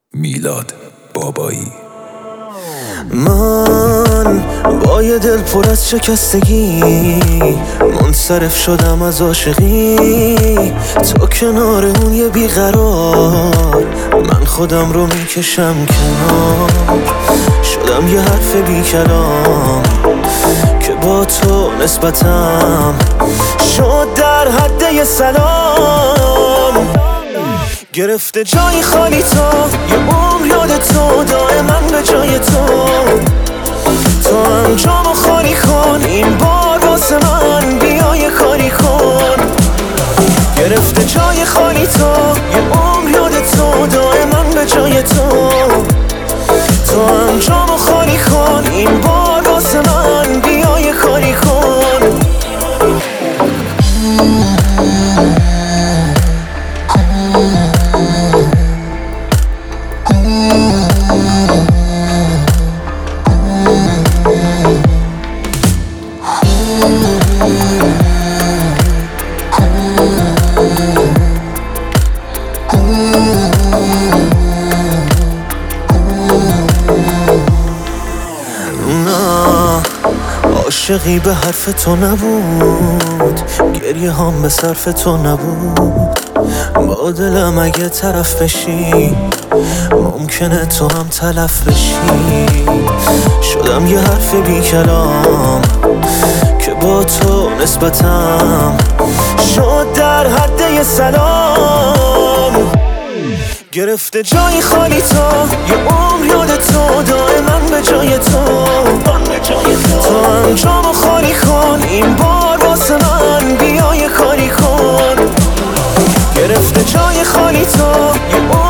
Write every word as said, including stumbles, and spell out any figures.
میلاد بابایی. من با یه دل پر از شکستگی منصرف شدم از عاشقی، تو کنار اون یه بیقرار، من خودم رو میکشم کنار. شدم یه حرف بی کلام که با تو نسبتم شد در حد یه سلام. گرفته جای خالی تو یه عمر یاد تو، دائما به جای تو تو هم جامو خالی کن، این بار واسه من بیا یه کاری کن. گرفته جای خالی تو یه عمر یاد تو، دائما به جای تو تو هم جامو خالی کن، این بار واسه من بیا یه کاری کن. عاشقی به حرف تو نبود، گریه هم به صرف تو نبود. با دلم اگه طرف بشی ممکنه تو هم تلف بشی. شدم یه حرف بی کلام که با تو نسبتم شد در حد یه سلام. گرفته جای خالی تو یه عمر یاد تو، دائما به جای تو تو هم جامو خالی کن، این بار واسه من بیا یه کاری کن. گرفته جای خالی تو یه عمر